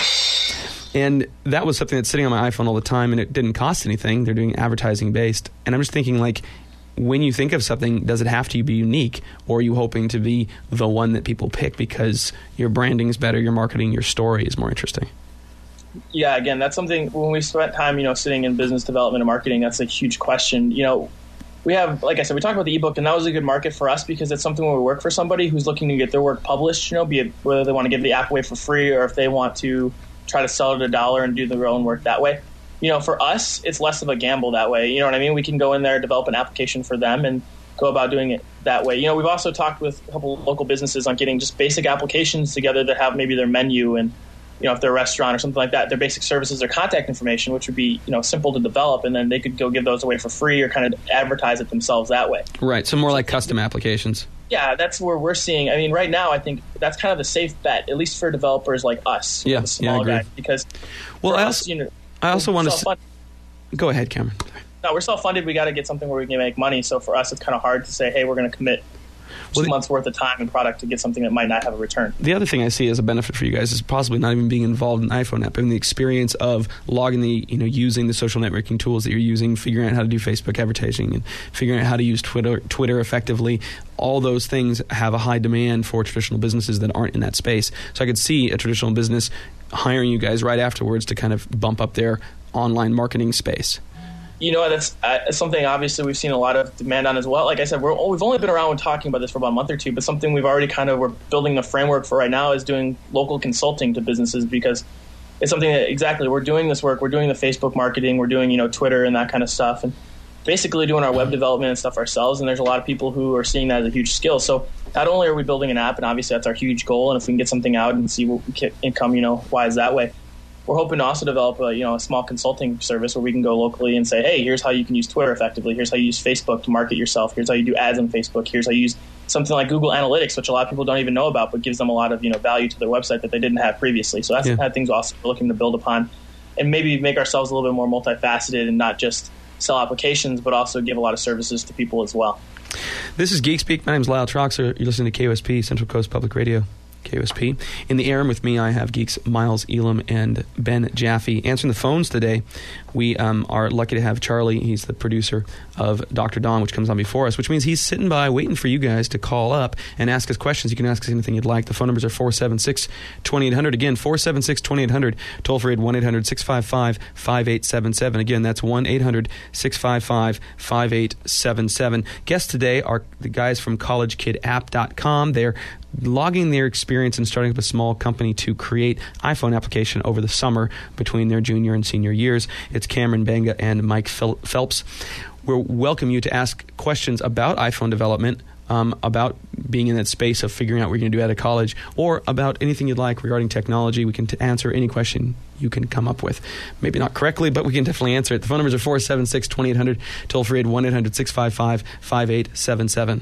And that was something that's sitting on my iPhone all the time, and it didn't cost anything. They're doing advertising based. And I'm just thinking, like, when you think of something, does it have to be unique, or are you hoping to be the one that people pick because your branding is better, your marketing, your story is more interesting? Yeah, again, that's something when we spent time, you know, sitting in business development and marketing, that's a huge question. You know, we have, like I said, we talked about the ebook, and that was a good market for us because it's something when we work for somebody who's looking to get their work published, you know, be it whether they want to give the app away for free or if they want to try to sell it at $1 and do their own work that way. You know, for us, it's less of a gamble that way. You know what I mean? We can go in there, develop an application for them, and go about doing it that way. You know, we've also talked with a couple of local businesses on getting just basic applications together that have maybe their menu and, you know, if they're a restaurant or something like that, their basic services, their contact information, which would be, you know, simple to develop, and then they could go give those away for free or kind of advertise it themselves that way. Right, so more like custom applications. Yeah, that's where we're seeing. I mean, right now, I think that's kind of the safe bet, at least for developers like us, the small guys, because I also want to go ahead, Cameron. No, we're self-funded. We got to get something where we can make money. So for us, it's kind of hard to say, hey, we're going to commit 2 months worth of time and product to get something that might not have a return. The other thing I see as a benefit for you guys is possibly not even being involved in the iPhone app, and the experience of using the social networking tools that you're using, figuring out how to do Facebook advertising, and figuring out how to use Twitter effectively. All those things have a high demand for traditional businesses that aren't in that space. So I could see a traditional business hiring you guys right afterwards to kind of bump up their online marketing space. You know, that's something obviously we've seen a lot of demand on as well. Like I said, we've only been around talking about this for about a month or two, but something we've already we're building the framework for right now is doing local consulting to businesses, because it's something that we're doing this work. We're doing the Facebook marketing. We're doing, you know, Twitter and that kind of stuff, and basically doing our web development and stuff ourselves. And there's a lot of people who are seeing that as a huge skill. So not only are we building an app, and obviously that's our huge goal, and if we can get something out and see what we get income, you know, wise that way. we're hoping to also develop a small consulting service where we can go locally and say, hey, here's how you can use Twitter effectively. Here's how you use Facebook to market yourself. Here's how you do ads on Facebook. Here's how you use something like Google Analytics, which a lot of people don't even know about, but gives them a lot of value to their website that they didn't have previously. So that's the kind of things also we're looking to build upon, and maybe make ourselves a little bit more multifaceted and not just sell applications, but also give a lot of services to people as well. This is Geek Speak. My name is Lyle Troxler. You're listening to KOSP, Central Coast Public Radio. KOSP. In the air with me, I have geeks Miles Elam and Ben Jaffe. Answering the phones today, we are lucky to have Charlie. He's the producer of Dr. Don, which comes on before us, which means he's sitting by waiting for you guys to call up and ask us questions. You can ask us anything you'd like. The phone numbers are 476-2800. Again, 476-2800. Toll free at 1-800-655-5877. Again, that's 1-800-655-5877. Guests today are the guys from collegekidapp.com. They're logging their experience and starting up a small company to create iPhone application over the summer between their junior and senior years. It's Cameron Banga and Mike Phelps. We welcome you to ask questions about iPhone development, about being in that space of figuring out what you're going to do out of college, or about anything you'd like regarding technology. We can answer any question you can come up with. Maybe not correctly, but we can definitely answer it. The phone numbers are 476-2800, toll free at 1-800-655-5877.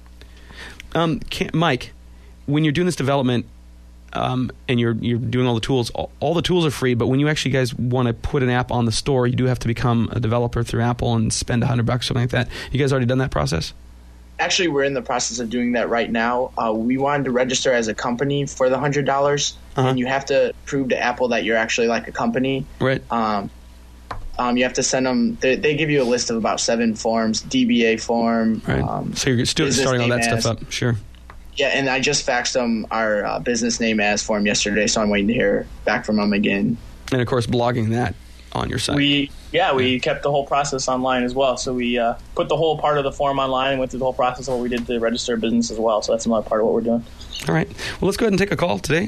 Mike, when you're doing this development and you're doing all the tools, all the tools are free, but when you actually guys want to put an app on the store, you do have to become a developer through Apple and spend $100 or something like that. You guys already done that process? Actually, we're in the process of doing that right now. We wanted to register as a company for the $100, and you have to prove to Apple that you're actually like a company. Right. You have to send them. They give you a list of about 7 forms, DBA form. Right. So you're still starting all that stuff up. Sure. Yeah, and I just faxed them our business name as form yesterday, so I'm waiting to hear back from them again. And, of course, blogging that on your site. We kept the whole process online as well. So we put the whole part of the form online and went through the whole process of what we did to register a business as well. So that's another part of what we're doing. All right. Well, let's go ahead and take a call today.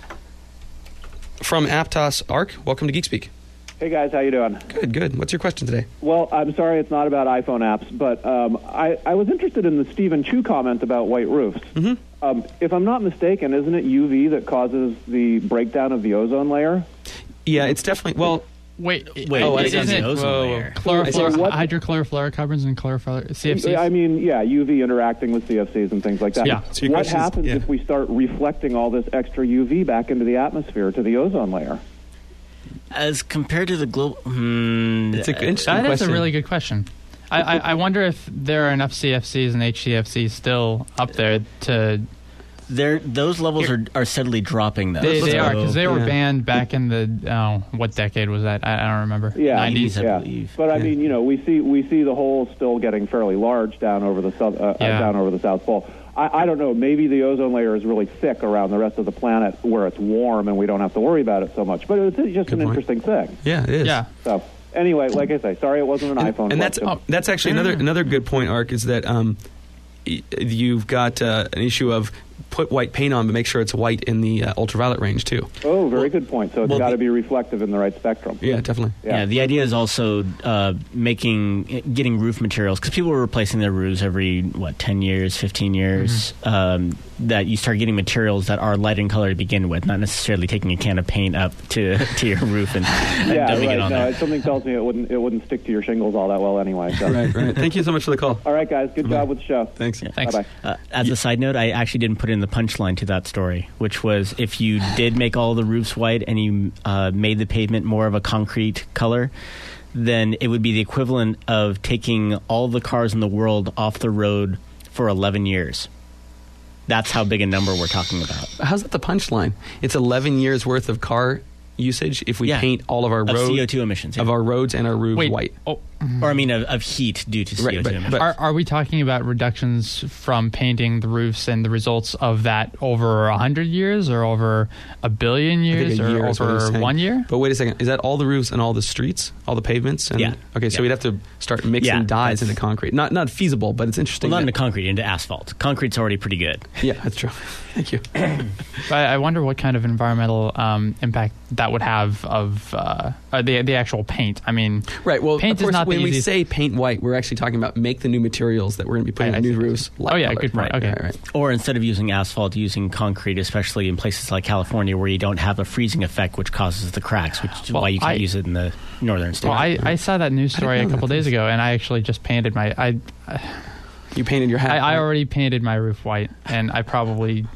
From Aptos Arc, welcome to GeekSpeak. Hey guys, how you doing? Good. What's your question today? Well, I'm sorry it's not about iPhone apps, but I was interested in the Stephen Chu comment about white roofs. Mm-hmm. If I'm not mistaken, isn't it UV that causes the breakdown of the ozone layer? Yeah, it's definitely... Well... Wait, isn't it the ozone layer? Chlorofluorocarbons and CFCs? I mean, UV interacting with CFCs and things like that. Yeah. So what happens if we start reflecting all this extra UV back into the atmosphere, to the ozone layer? As compared to the global... It's an interesting question. That is a really good question. I wonder if there are enough CFCs and HCFCs still up there to... Those levels are steadily dropping, though. They are, because they were banned back in the... what decade was that? I don't remember. Yeah, 90s, I believe. But, I mean, we see the holes still getting fairly large down over the South Pole. I don't know. Maybe the ozone layer is really thick around the rest of the planet where it's warm and we don't have to worry about it so much. But it's just an interesting thing. Yeah, it is. Yeah. So anyway, like I say, sorry it wasn't an iPhone. And question. that's actually another good point, Ark, is that you've got an issue of put white paint on, but make sure it's white in the ultraviolet range too. Oh, very good point. So it's got to be reflective in the right spectrum. Yeah, definitely. Yeah, the idea is also getting roof materials, because people were replacing their roofs every 10 years, 15 years. Mm-hmm. That you start getting materials that are light in color to begin with, not necessarily taking a can of paint up to your roof and dumping it on there. Something tells me it wouldn't stick to your shingles all that well anyway. So. Right. Thank you so much for the call. All right, guys. Good job with the show. Thanks. Yeah. Thanks. Bye-bye. As a side note, I actually didn't put in the punchline to that story, which was if you did make all the roofs white and you made the pavement more of a concrete color, then it would be the equivalent of taking all the cars in the world off the road for 11 years. That's how big a number we're talking about. How's that the punchline? It's 11 years worth of car usage if we paint all of our roads, CO2 emissions of our roads and our roofs white. Or I mean of heat due to CO2 emissions. But are we talking about reductions from painting the roofs and the results of that over 100 years or over a billion years or over 1 year? But wait a second. Is that all the roofs and all the streets, all the pavements? And, yeah. Okay, so we'd have to start mixing dyes into concrete. Not feasible, but it's interesting. Well, not into concrete, into asphalt. Concrete's already pretty good. Yeah, that's true. Thank you. I wonder what kind of environmental impact that would have of the actual paint. I mean, right. Well, paint is not when we easiest- say paint white, we're actually talking about make the new materials that we're going to be putting I on new see. roofs. light Oh, yeah, colored. good point. Right, Okay. right. Or instead of using asphalt, using concrete, especially in places like California where you don't have a freezing effect, which causes the cracks, which is Well, why you can't use it in the northern states. Well, I saw that news story a know couple that. days ago, and I actually just painted my. You painted your hat. I right? already painted my roof white, and I probably.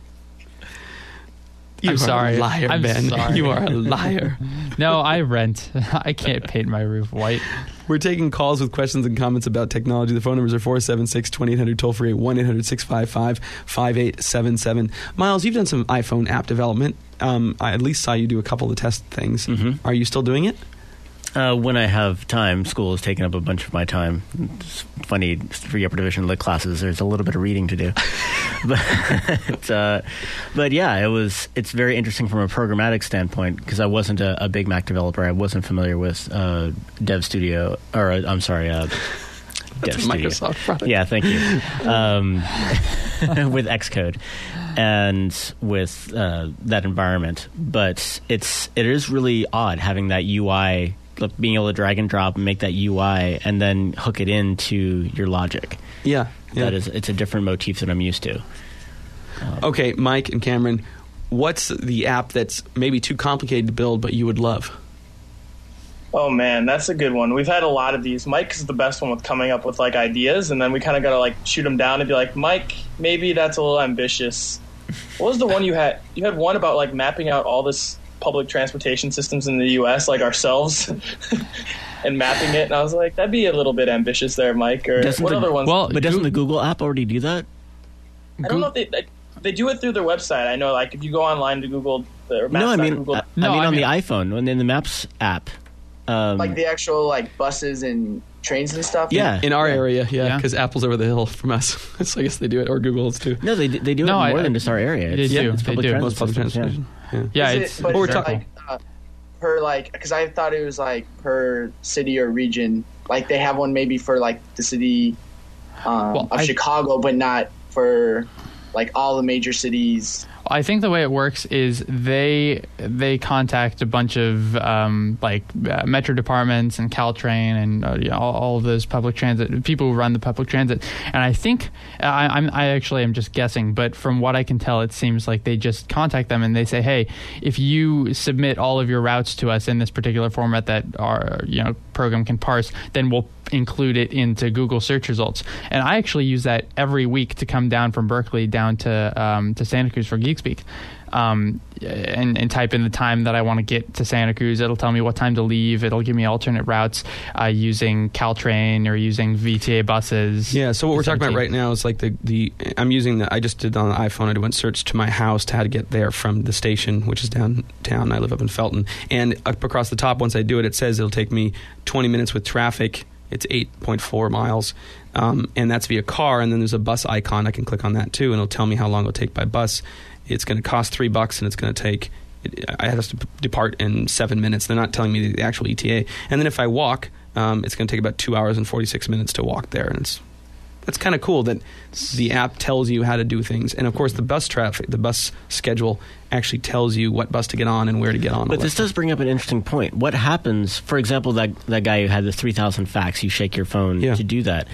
You I'm are sorry. a liar, I'm Ben. sorry. You are a liar. No, I rent. I can't paint my roof white. We're taking calls with questions and comments about technology. The phone numbers are 476-2800, toll free, 1-800-655-5877. Miles, you've done some iPhone app development. I at least saw you do a couple of the test things. Are you still doing it? When I have time, school has taken up a bunch of my time. It's funny, for upper division lit classes, there's a little bit of reading to do. But yeah, it's very interesting from a programmatic standpoint because I wasn't a Big Mac developer. I wasn't familiar with Dev Studio, or I'm sorry, Dev That's a Studio. Microsoft product. Yeah, thank you. With Xcode and with that environment, but it is really odd having that UI, being able to drag and drop and make that UI, and then hook it into your logic. Yeah. It's a different motif that I'm used to. Okay, Mike and Cameron, what's the app that's maybe too complicated to build but you would love? Oh man, that's a good one. We've had a lot of these. Mike is the best one with coming up with like ideas, and then we kind of got to like shoot him down and be like, Mike, maybe that's a little ambitious. What was the one you had? You had one about like mapping out all this public transportation systems in the U.S. like ourselves and mapping it, and I was like, that'd be a little bit ambitious there, Mike. Or Doesn't what the- other ones? Well, But doesn't the Google app already do that? I don't know if they do it through their website. I know, like if you go online to Google or No, I mean, Google, on the iPhone, and in the Maps app. Like the actual like buses and trains and stuff. Yeah. In our area, Yeah. because Apple's over the hill from us. So I guess they do it, or Google's too. No, they do it No, more I- than just our area. They It's, do. It's They public do. transit Most public systems, yeah. transportation. Yeah, Is it's it, but we're is it, talking- like per like because I thought it was like per city or region. Like they have one maybe for like the city of Chicago, but not for like all the major cities. I think the way it works is they contact a bunch of metro departments and Caltrain and all of those public transit people who run the public transit. And I think I actually am just guessing, but from what I can tell, it seems like they just contact them and they say, hey, if you submit all of your routes to us in this particular format that our program can parse, then we'll include it into Google search results. And I actually use that every week to come down from Berkeley down to Santa Cruz for GeekSpeak, and type in the time that I want to get to Santa Cruz. It'll tell me what time to leave. It'll give me alternate routes using Caltrain or using VTA buses. Yeah, so what we're talking about SMT. right now is like I just did on the iPhone, I went search to my house to how to get there from the station, which is downtown. I live up in Felton. And up across the top, once I do it, it says it'll take me 20 minutes with traffic. It's 8.4 miles, and that's via car. And then there's a bus icon. I can click on that too, and it'll tell me how long it'll take by bus. It's going to cost $3, and it's going to take. I have to depart in 7 minutes. They're not telling me the actual ETA. And then if I walk, it's going to take about 2 hours and 46 minutes to walk there, and that's kind of cool that the app tells you how to do things. And of course, the bus schedule actually tells you what bus to get on and where to get on. But this does bring up an interesting point. What happens, for example, that guy who had the 3,000 facts, you shake your phone to do that.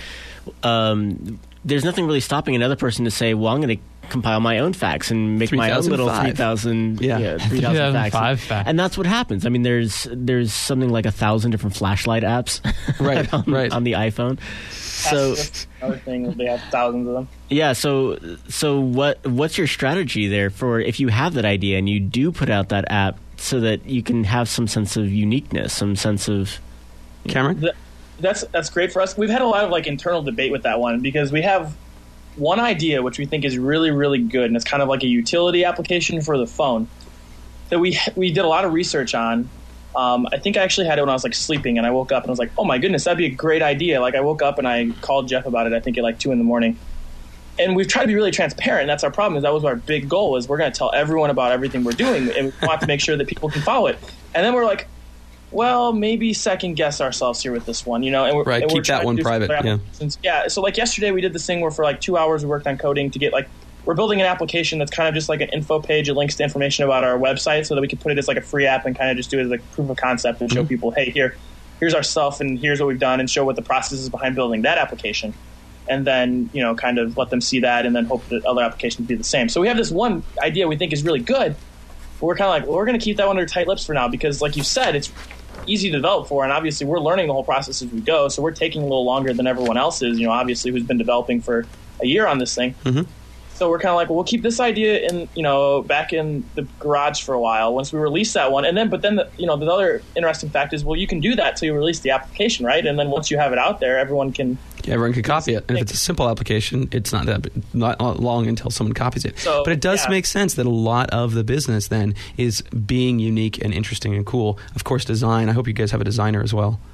There's nothing really stopping another person to say, well, I'm going to compile my own facts and make my own little 3,000 facts. And that's what happens. I mean, there's something like 1,000 different flashlight apps on the iPhone. So that's another thing, they have thousands of them. Yeah, so what's your strategy there for if you have that idea and you do put out that app so that you can have some sense of uniqueness, some sense of Cameron? That's great for us. We've had a lot of like internal debate with that one because we have one idea which we think is really, really good, and it's kind of like a utility application for the phone that we did a lot of research on. I think I actually had it when I was like sleeping, and I woke up and I was like, oh my goodness, that'd be a great idea. Like I woke up and I called Jeff about it, I think at like 2 a.m. And we've tried to be really transparent, and that's our problem. Is that was our big goal, is we're going to tell everyone about everything we're doing, and we want to make sure that people can follow it. And then we're like, well, maybe second guess ourselves here with this one, And we're, right, and keep we're trying that to one do some private. other Yeah. applications. Yeah. So like yesterday, we did this thing where for like 2 hours we worked on coding to get like we're building an application that's kind of just like an info page. It links to information about our website so that we can put it as like a free app and kind of just do it as like proof of concept and show people, hey, here, here's our stuff and here's what we've done, and show what the process is behind building that application. And then, kind of let them see that and then hope that other applications be the same. So we have this one idea we think is really good, but we're kind of like, well, we're going to keep that one under tight lips for now because, like you said, it's easy to develop for, and obviously we're learning the whole process as we go, so we're taking a little longer than everyone else is, obviously, who's been developing for a year on this thing. Mm-hmm. So we're kind of like, well, we'll keep this idea in, back in the garage for a while once we release that one. And then, but then, the other interesting fact is, well, you can do that till you release the application, right? And then once you have it out there, everyone can copy it. And if it's a simple application, it's not long until someone copies it. But it does make sense that a lot of the business then is being unique and interesting and cool. Of course, design. I hope you guys have a designer as well.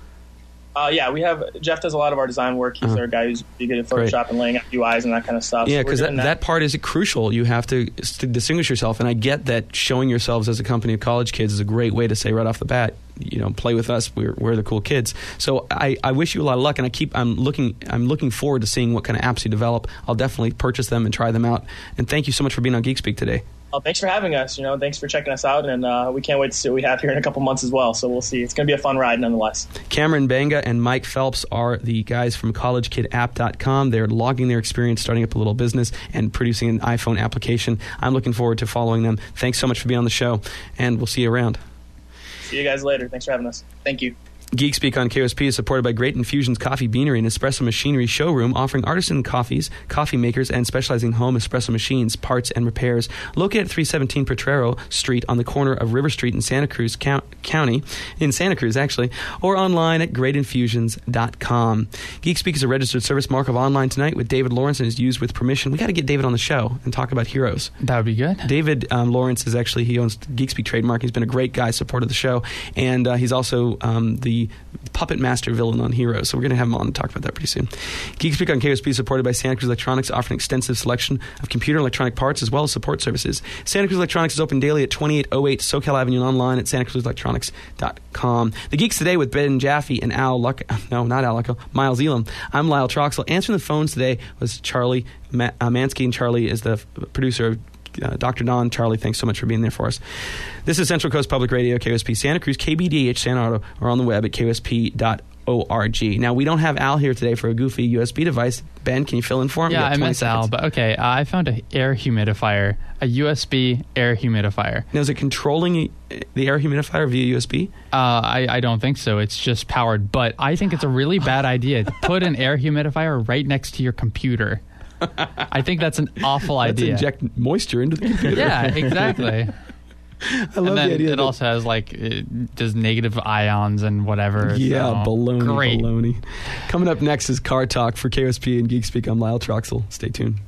We have Jeff does a lot of our design work. He's our guy who's good at Photoshop and laying out UIs and that kind of stuff. Yeah, because that part is crucial. You have to distinguish yourself, and I get that showing yourselves as a company of college kids is a great way to say right off the bat, play with us. We're the cool kids. So I wish you a lot of luck, and I'm looking forward to seeing what kind of apps you develop. I'll definitely purchase them and try them out. And thank you so much for being on Geek Speak today. Oh, thanks for having us. Thanks for checking us out, and we can't wait to see what we have here in a couple months as well. So we'll see. It's going to be a fun ride nonetheless. Cameron Banga and Mike Phelps are the guys from collegekidapp.com. They're logging their experience, starting up a little business, and producing an iPhone application. I'm looking forward to following them. Thanks so much for being on the show, and we'll see you around. See you guys later. Thanks for having us. Thank you. Geek Speak on KOSP is supported by Great Infusions Coffee Beanery and Espresso Machinery Showroom, offering artisan coffees, coffee makers, and specializing home espresso machines, parts, and repairs. Located at 317 Potrero Street on the corner of River Street in Santa Cruz County, in Santa Cruz, actually, or online at greatinfusions.com. Geek Speak is a registered service mark of Online Tonight with David Lawrence and is used with permission. We got to get David on the show and talk about heroes. That would be good. David Lawrence is actually, he owns Geek Speak trademark. He's been a great guy, supported the show, and he's also the puppet master villain on Heroes. So we're going to have him on and talk about that pretty soon. Geek Speak on KOSP is supported by Santa Cruz Electronics, offering an extensive selection of computer and electronic parts as well as support services. Santa Cruz Electronics is open daily at 2808 SoCal Avenue and online at santacruzelectronics.com. The Geeks Today with Ben Jaffe and Miles Elam. I'm Lyle Troxel. Answering the phones today was Charlie Mansky, and Charlie is the producer of Dr. Don. Charlie, thanks so much for being there for us. This is Central Coast Public Radio, KOSP Santa Cruz, KBDH Santa Auto, or on the web at kosp.org. Now, we don't have Al here today for a goofy USB device. Ben, can you fill in for him? Yeah, I miss Al, but okay. I found an air humidifier, a USB air humidifier. Now, is it controlling the air humidifier via USB? I don't think so. It's just powered, but I think it's a really bad idea to put an air humidifier right next to your computer. I think that's an awful idea. Inject moisture into the computer. Yeah, exactly. I love the idea. It also has it does negative ions and whatever. Yeah, so. baloney, Great. baloney. Coming up next is Car Talk for KOSP and Geek Speak. I'm Lyle Troxel. Stay tuned.